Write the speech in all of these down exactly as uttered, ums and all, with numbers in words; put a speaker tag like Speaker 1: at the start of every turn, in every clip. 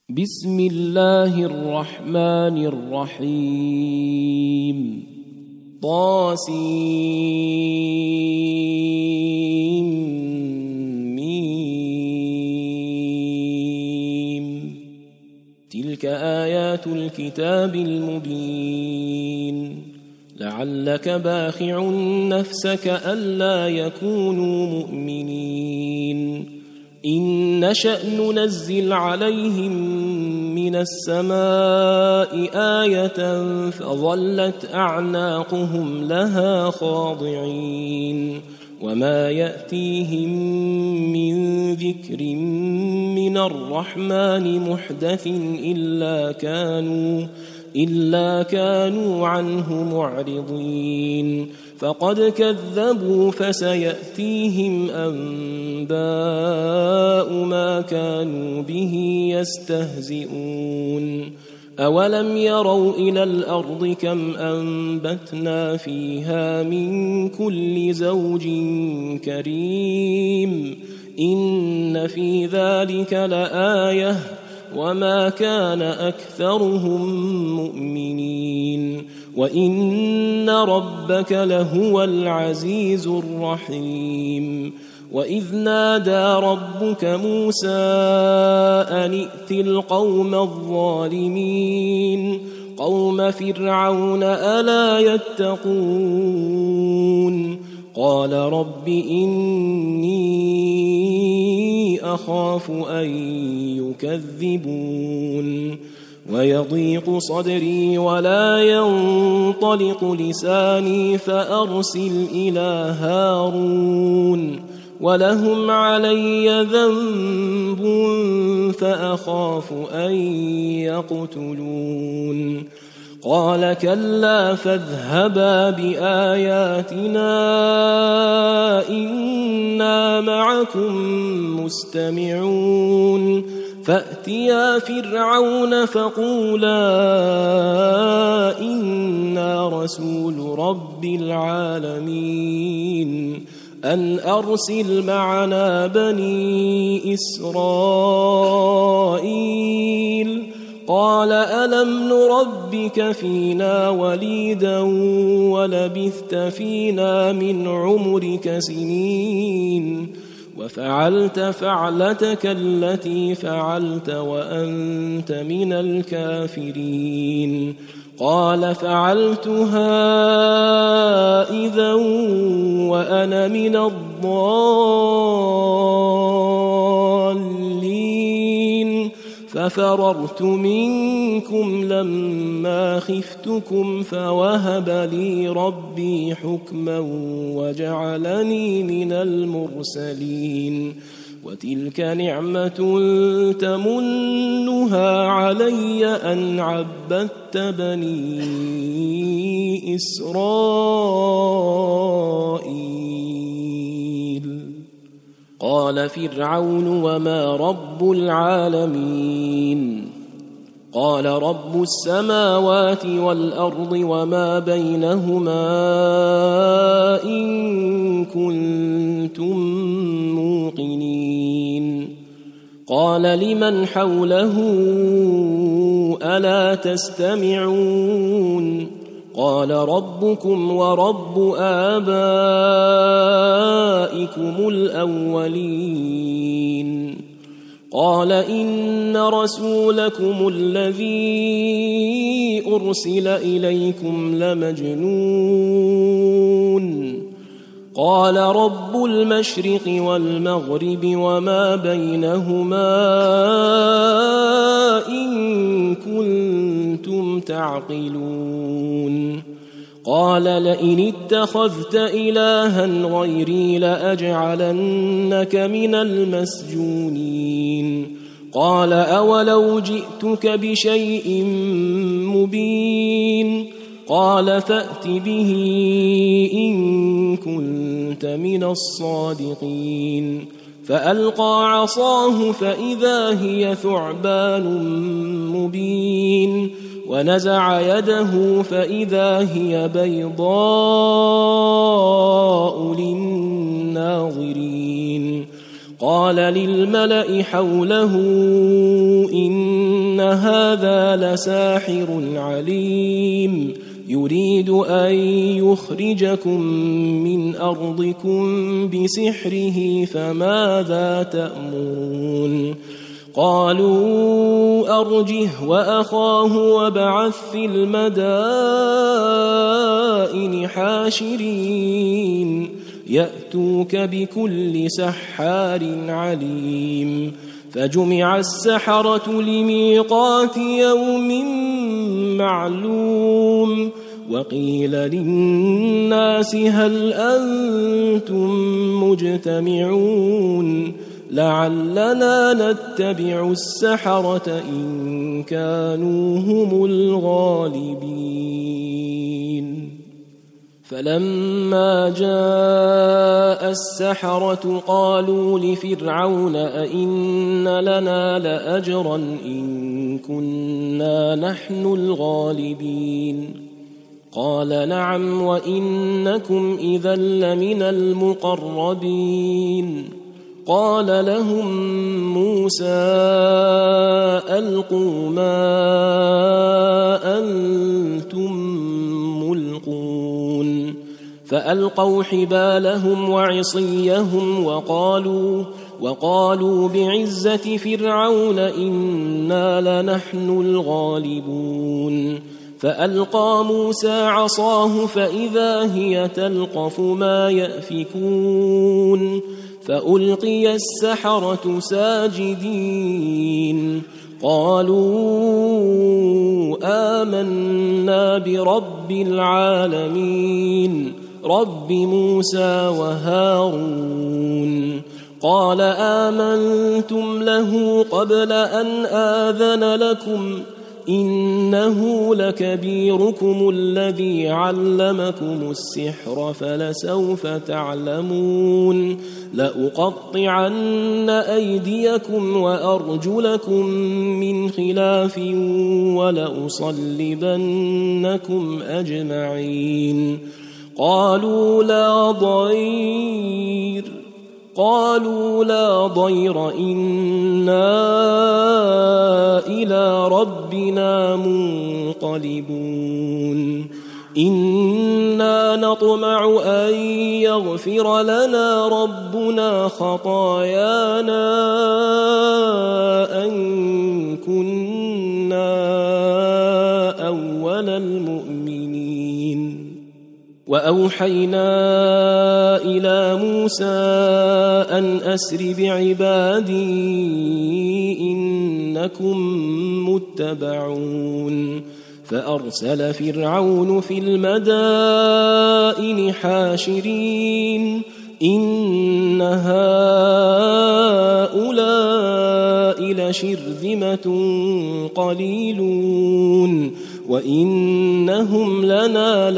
Speaker 1: بسم الله الرحمن الرحيم طاسيم تلك آيات الكتاب المبين لعلك باخع نفسك ألا يكونوا مؤمنين إن نشأ ننزل عليهم من السماء آية فظلت أعناقهم لها خاضعين وما يأتيهم من ذكر من الرحمن محدث إلا كانوا إلا كانوا عنه معرضين فقد كذبوا فسيأتيهم أنباء ما كانوا به يستهزئون أولم يروا إلى الأرض كم أنبتنا فيها من كل زوج كريم إن في ذلك لآية وما كان أكثرهم مؤمنين وإن ربك لهو العزيز الرحيم وإذ نادى ربك موسى أن ائت القوم الظالمين قوم فرعون ألا يتقون قال رب إني أخاف أن يكذبون ويضيق صدري ولا ينطلق لساني فأرسل إلى هارون ولهم علي ذنب فأخاف أن يقتلون قال كلا فاذهبا بآياتنا إنا معكم مستمعون فأتيا فرعون فقولا إنا رسول رب العالمين أن أرسل معنا بني إسرائيل قال ألم نربك فينا وليدا ولبثت فينا من عمرك سنين وفعلت فعلتك التي فعلت وأنت من الكافرين قال فعلتها إذا وأنا من الضالين ففررت منكم لما خفتكم فوهب لي ربي حكما وجعلني من المرسلين وتلك نعمة تمنها علي أن عبدت بني إسرائيل قال فرعون وما رب العالمين قال رب السماوات والأرض وما بينهما إن كنتم موقنين قال لمن حوله ألا تستمعون قال ربكم ورب آبائكم الأولين قال إن رسولكم الذي أرسل إليكم لمجنون قال رب المشرق والمغرب وما بينهما إن كنتم تعقلون قال لئن اتخذت إلها غيري لأجعلنك من المسجونين قال أولو جئتك بشيء مبين قال فأت به إن كنت من الصادقين فألقى عصاه فإذا هي ثعبان مبين ونزع يده فإذا هي بيضاء للناظرين قال للملأ حوله إن هذا لساحر عليم يريد أن يخرجكم من أرضكم بسحره فماذا تأمرون قالوا أرجه وأخاه وابعث في المدائن حاشرين يأتوك بكل سحار عليم فجمع السحرة لميقات يوم معلوم وقيل للناس هل أنتم مجتمعون لعلنا نتبع السحرة إن كانوا هم الغالبين فلما جاء السحرة قالوا لفرعون أئن لنا لأجرا إن كنا نحن الغالبين قال نعم وإنكم إذا لمن المقربين قال لهم موسى ألقوا ما أنتم ملقون فألقوا حبالهم وعصيهم وقالوا وقالوا بعزة فرعون إنا لنحن الغالبون فألقى موسى عصاه فإذا هي تلقف ما يأفكون فألقي السحرة ساجدين قالوا آمنا برب العالمين رب موسى وهارون قال آمنتم له قبل أن آذن لكم إنه لكبيركم الذي علمكم السحر فلسوف تعلمون لأقطعن أيديكم وأرجلكم من خلاف ولأصلبنكم أجمعين قالوا لا ضير قالوا لا ضير إنا إلى ربنا منقلبون إنا نطمع أن يغفر لنا ربنا خطايانا أن كنا أول المؤمنين وأوحينا إلى موسى أن أسر بعبادي إنكم متبعون فأرسل فرعون في المدائن حاشرين إن هؤلاء لشرذمة قليلون وإنهم لنا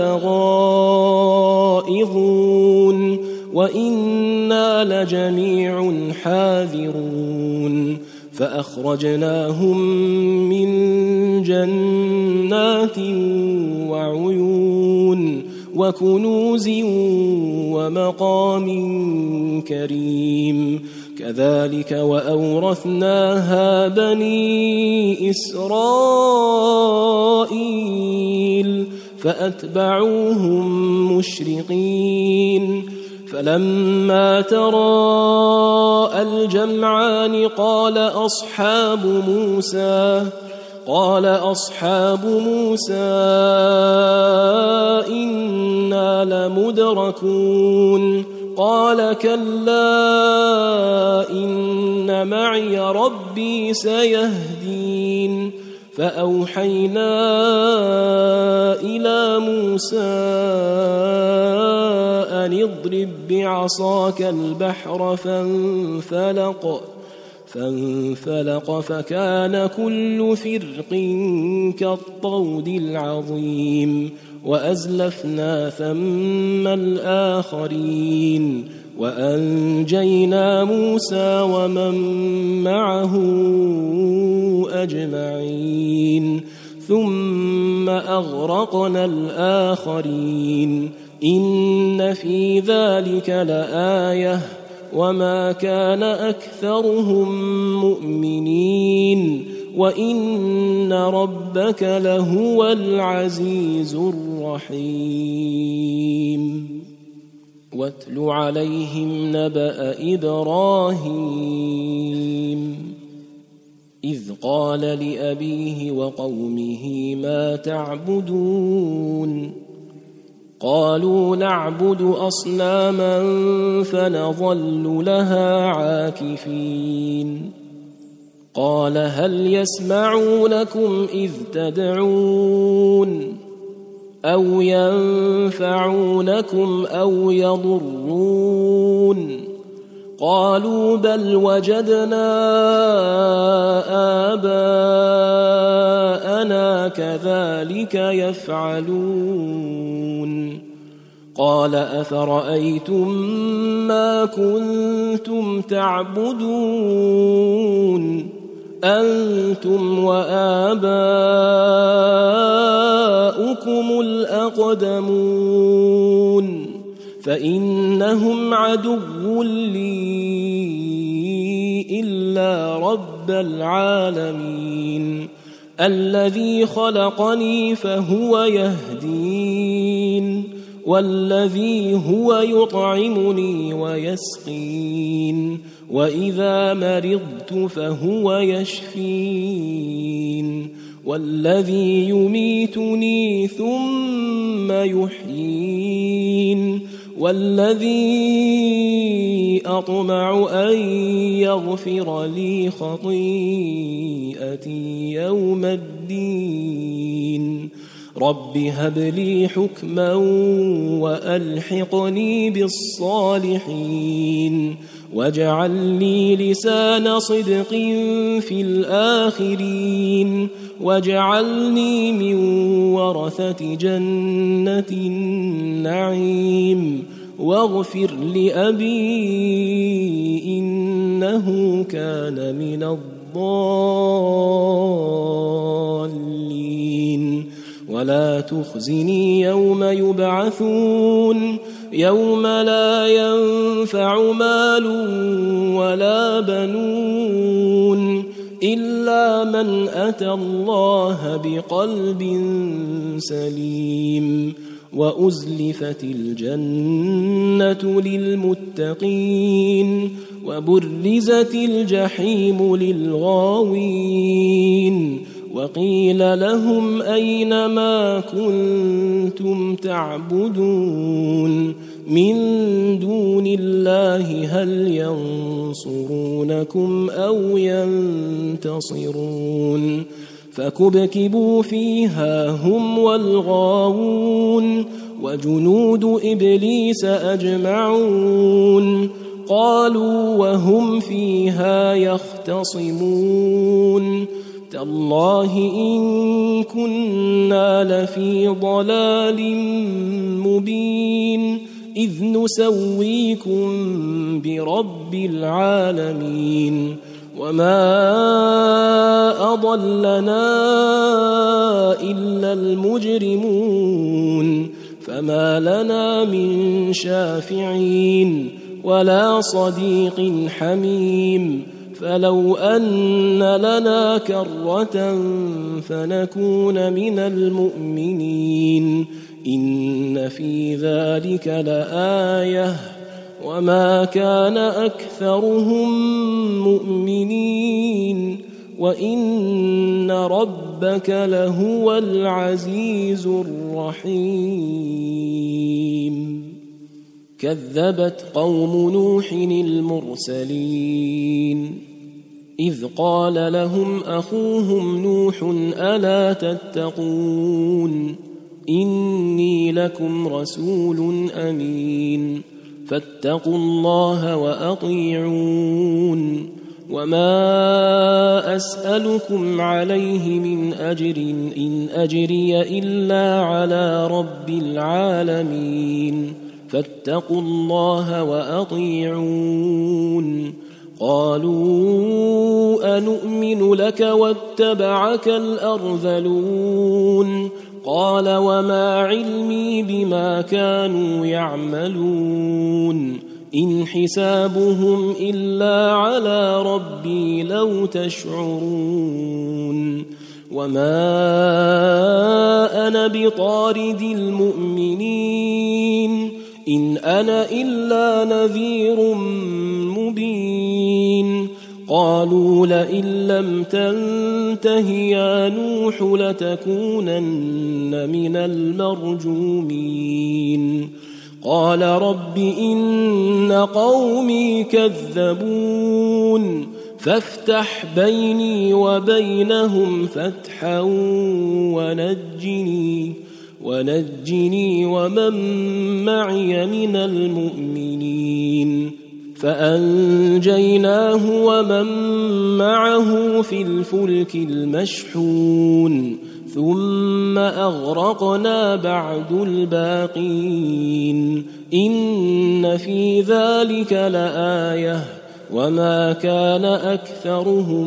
Speaker 1: لغائظون وإنا لجميع حاذرون فأخرجناهم من جنات وعيون وكنوز ومقام كريم كذلك وأورثناها بني إسرائيل فأتبعوهم مشرقين فلما تراءى الجمعان قال أصحاب موسى قال أصحاب موسى إنا لمدركون قال كلا إن معي ربي سيهدين فأوحينا إلى موسى أن اضرب بعصاك البحر فانفلق فانفلق فكان كل فرق كالطود العظيم وأزلفنا ثم الآخرين وأنجينا موسى ومن معه أجمعين ثم أغرقنا الآخرين إن في ذلك لآية وما كان أكثرهم مؤمنين وإن ربك لهو العزيز الرحيم واتل عليهم نبأ إبراهيم إذ قال لأبيه وقومه ما تعبدون قالوا نعبد أصناما فنظل لها عاكفين قال هل يسمعونكم إذ تدعون أو ينفعونكم أو يضرون قالوا بل وجدنا آباءنا كذلك يفعلون قال أفرأيتم ما كنتم تعبدون أنتم وآباؤكم الأقدمون فإنهم عدو لي إلا رب العالمين الذي خلقني فهو يهدين والذي هو يطعمني ويسقين وإذا مرضت فهو يشفين والذي يميتني ثم يحيين والذي أطمع أن يغفر لي خطيئتي يوم الدين رب هب لي حكما وألحقني بالصالحين واجعل لي لسان صدق في الآخرين واجعلني من ورثة جنة النعيم واغفر لأبي إنه كان من الضالين ولا تخزني يوم يبعثون يوم لا ينفع مال ولا بنون إلا من أتى الله بقلب سليم وأزلفت الجنة للمتقين وبرزت الجحيم للغاوين وقيل لهم أين ما كنتم تعبدون من دون الله هل ينصرونكم أو ينتصرون فكبكبوا فيها هم والغاوون وجنود إبليس أجمعون قالوا وهم فيها يختصمون تالله إن كنا لفي ضلال مبين إذ نسويكم برب العالمين وما أضلنا إلا المجرمون فما لنا من شافعين ولا صديق حميم فلو أن لنا كرة فنكون من المؤمنين إن في ذلك لآية وما كان أكثرهم مؤمنين وإن ربك لهو العزيز الرحيم كذبت قوم نوح المرسلين إذ قال لهم أخوهم نوح ألا تتقون إني لكم رسول أمين فاتقوا الله وأطيعون وما أسألكم عليه من أجر إن أجري إلا على رب العالمين فاتقوا الله وأطيعون قالوا أنؤمن لك واتبعك الأرذلون قال وما علمي بما كانوا يعملون إن حسابهم إلا على ربي لو تشعرون وما أنا بطارد المؤمنين إن أنا إلا نذير مبين قالوا لئن لم تنته يا نوح لتكونن من المرجومين قال رب إن قومي كذبون فافتح بيني وبينهم فتحا ونجني ونجني ومن معي من المؤمنين فأنجيناه ومن معه في الفلك المشحون ثم أغرقنا بعد الباقين إن في ذلك لآية وما كان أكثرهم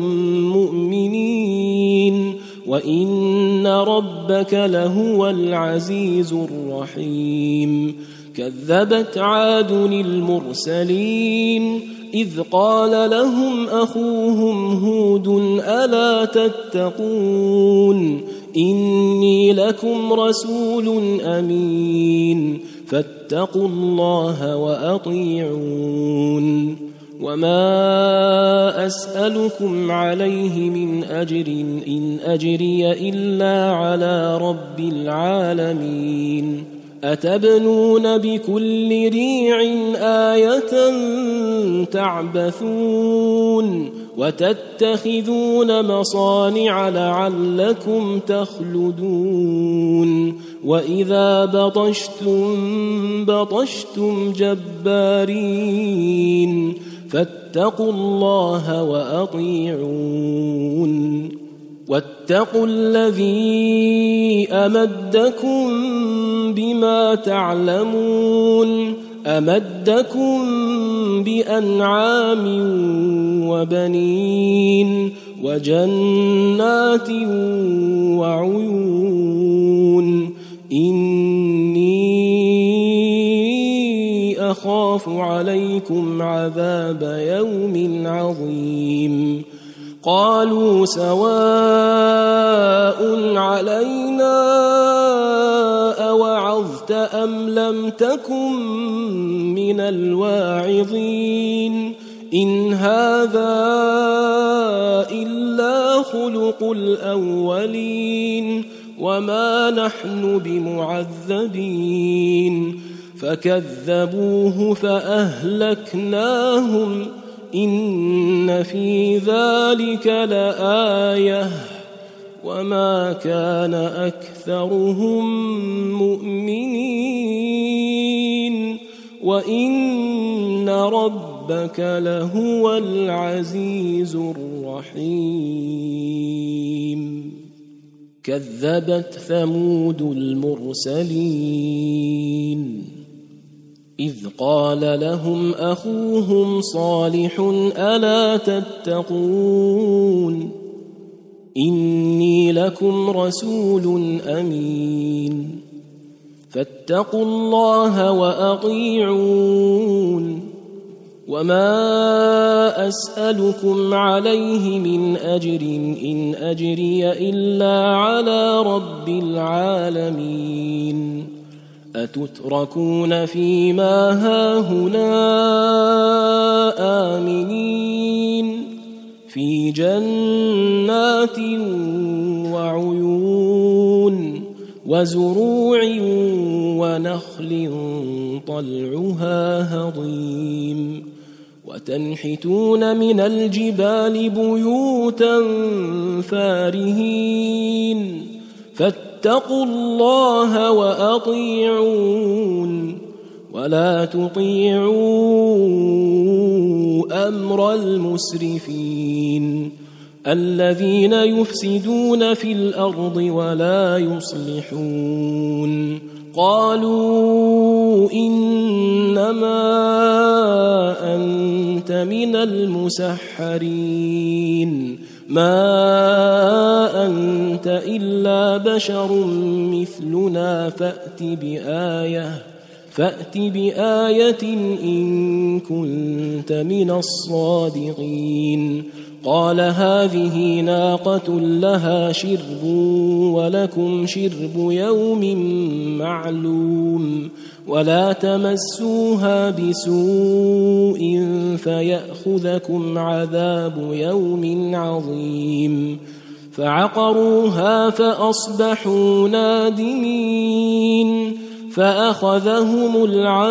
Speaker 1: مؤمنين وإن ربك لهو العزيز الرحيم كذبت عاد المرسلين إذ قال لهم أخوهم هود ألا تتقون إني لكم رسول أمين فاتقوا الله وأطيعون وما أسألكم عليه من أجر إن أجري إلا على رب العالمين أتبنون بكل ريع آية تعبثون وتتخذون مصانع لعلكم تخلدون وإذا بطشتم بطشتم جبارين فاتقوا الله وأطيعون واتقوا الذي أمدكم بما تعلمون أمدكم بأنعام وبنين وجنات وعيون إني أخاف عليكم عذاب يوم عظيم قالوا سواء علينا أوعظت أم لم تكن من الواعظين إن هذا إلا خلق الأولين وما نحن بمعذبين فكذبوه فأهلكناهم إن في ذلك لآية وما كان أكثرهم مؤمنين وإن ربك لهو العزيز الرحيم كذبت ثمود المرسلين إذ قال لهم أخوهم صالح ألا تتقون إني لكم رسول أمين فاتقوا الله وأطيعون وما أسألكم عليه من أجر إن أجري إلا على رب العالمين أتتركون فيما هاهنا آمنين في جنات وعيون وزروع ونخل طلعها هضيم وتنحتون من الجبال بيوتا فارهين فاتقوا الله وأطيعون ولا تطيعوا أمر المسرفين الذين يفسدون في الأرض ولا يصلحون قالوا إنما أنت من المسحرين ما أنت إلا بشر مثلنا فأت بآية فأت بآية إن كنت من الصادقين قال هذه ناقة لها شرب ولكم شرب يوم معلوم ولا تمسوها بسوء فيأخذكم عذاب يوم عظيم فعقروها فأصبحوا نادمين فأخذهم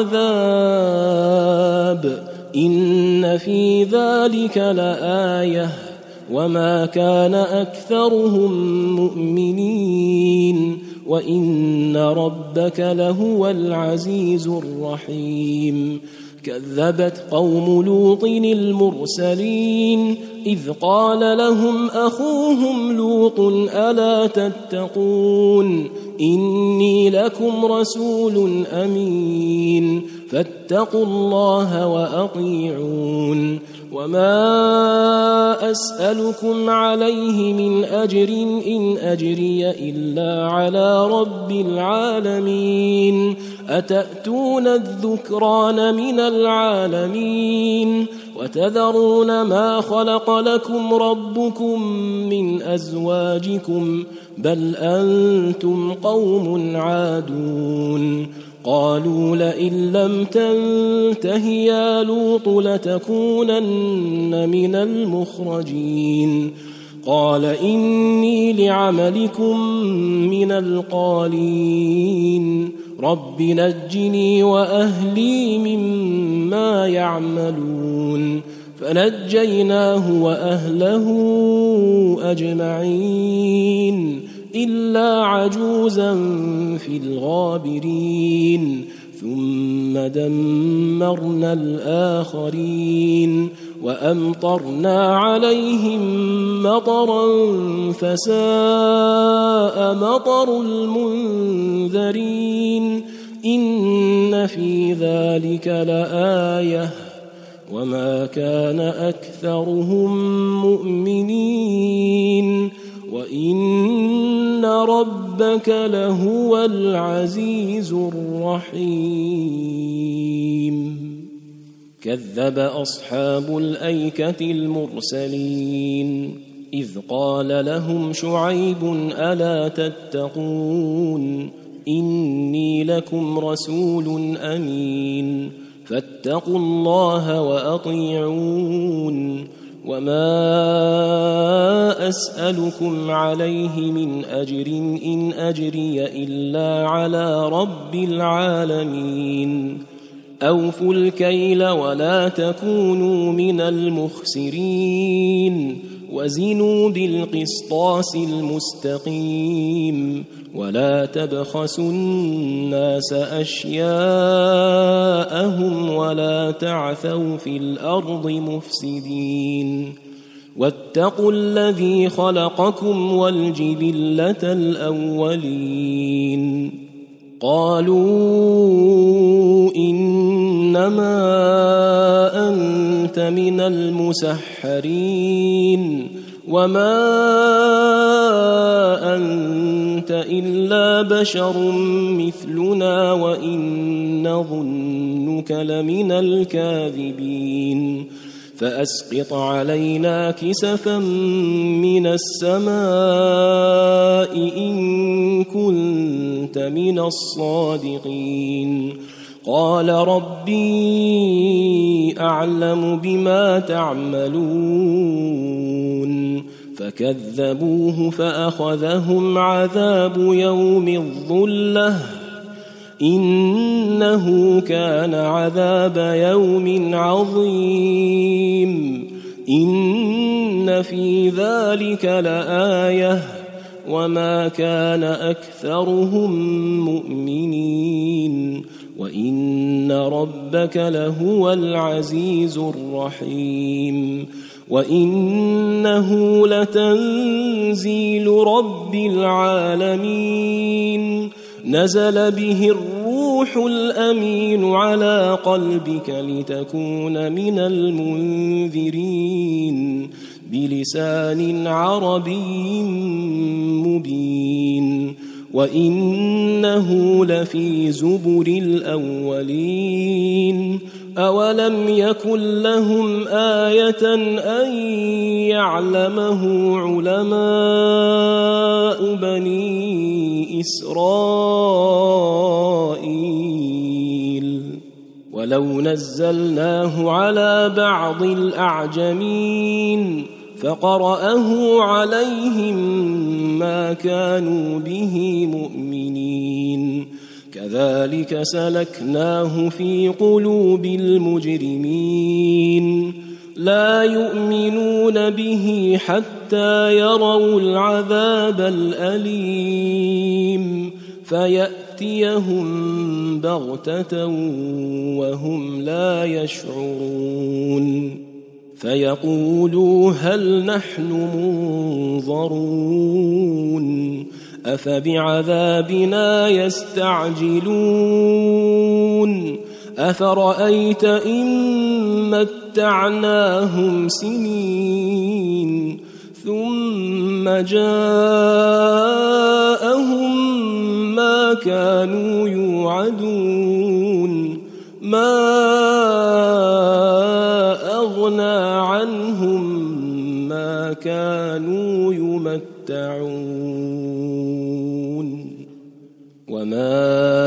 Speaker 1: العذاب إن في ذلك لآية وما كان أكثرهم مؤمنين وإن ربك لهو العزيز الرحيم كذبت قوم لوط المرسلين إذ قال لهم أخوهم لوط ألا تتقون إني لكم رسول أمين فاتقوا الله وأطيعون وما أسألكم عليه من أجر إن أجري إلا على رب العالمين أتأتون الذكران من العالمين وتذرون ما خلق لكم ربكم من أزواجكم بل أنتم قوم عادون قالوا لئن لم تنته يا لوط لتكونن من المخرجين قال إني لعملكم من القالين رب نجني وأهلي مما يعملون فنجيناه وأهله أجمعين إلا عجوزا في الغابرين ثم دمرنا الآخرين وأمطرنا عليهم مطرا فساء مطر المنذرين إن في ذلك لآية وما كان أكثرهم مؤمنين وإن ربك لهو العزيز الرحيم كذب أصحاب الأيكة المرسلين إذ قال لهم شعيب ألا تتقون إني لكم رسول أمين فاتقوا الله وأطيعون وما أسألكم عليه من أجر إن أجري إلا على رب العالمين أوفوا الكيل ولا تكونوا من المخسرين وزنوا بالقسطاس المستقيم ولا تبخسوا الناس أشياءهم ولا تعثوا في الأرض مفسدين واتقوا الذي خلقكم والجبلة الأولين قالوا إنما أنت من المسحرين وما أنت إلا بشر مثلنا وإن نظنك لمن الكاذبين فأسقط علينا كسفا من السماء إن كنت من الصادقين قال ربي أعلم بما تعملون فكذبوه فأخذهم عذاب يوم الظلة إنه كان عذاب يوم عظيم إن في ذلك لآية وما كان أكثرهم مؤمنين وإن ربك لهو العزيز الرحيم وإنه لتنزيل رب العالمين نزل به الروح الأمين على قلبك لتكون من المنذرين بلسان عربي مبين وإنه لفي زبر الأولين أولم يكن لهم آية أن يعلمه علماء بني إسرائيل ولو نزلناه على بعض الأعجمين فقرأه عليهم ما كانوا به مؤمنين كذلك سلكناه في قلوب المجرمين لا يؤمنون به حتى يروا العذاب الأليم فيأتيهم بغتة وهم لا يشعرون فيقولوا هل نحن منظرون أفبعذابنا يستعجلون أفرأيت إن متعناهم سنين ثم جاءهم ما كانوا يوعدون ما أغنى عنهم ما كانوا يمتعون وما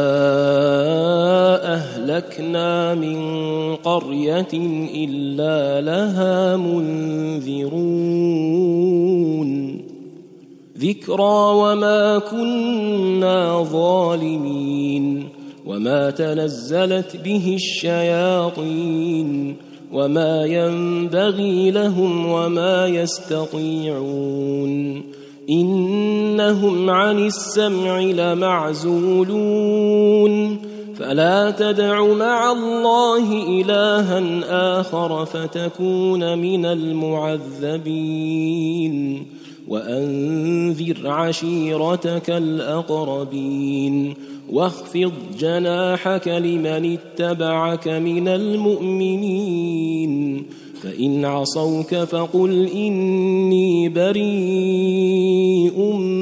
Speaker 1: أهلكنا من قرية إلا لها منذرون ذكرى وما كنا ظالمين وما تنزلت به الشياطين وما ينبغي لهم وما يستطيعون إنهم عن السمع لمعزولون فلا تدع مع الله إلها آخر فتكون من المعذبين وأنذر عشيرتك الأقربين واخفض جناحك لمن اتبعك من المؤمنين فإن عصوك فقل إني بريء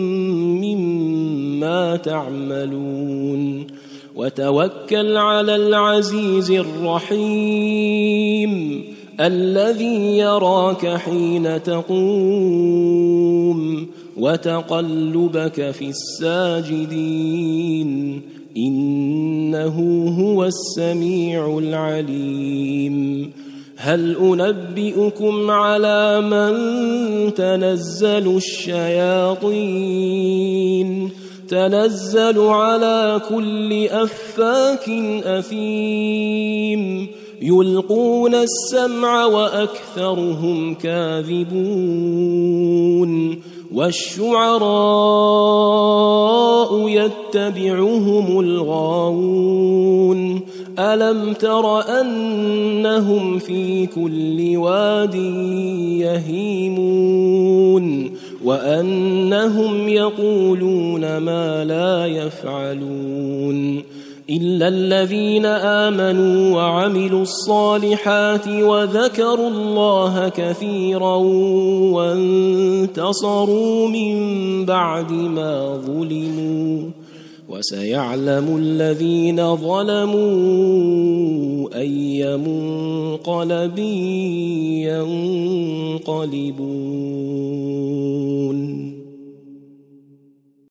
Speaker 1: مما تعملون وتوكل على العزيز الرحيم الذي يراك حين تقوم وتقلبك في الساجدين إنه هو السميع العليم هل أنبئكم على من تنزل الشياطين تنزل على كل أفاك أثيم يلقون السمع وأكثرهم كاذبون والشعراء يتبعهم الغاوون ألم تر أنهم في كل واد يهيمون وأنهم يقولون ما لا يفعلون إلا الذين آمنوا وعملوا الصالحات وذكروا الله كثيرا وانتصروا من بعد ما ظلموا وسيعلم الذين ظلموا أي منقلب ينقلبون.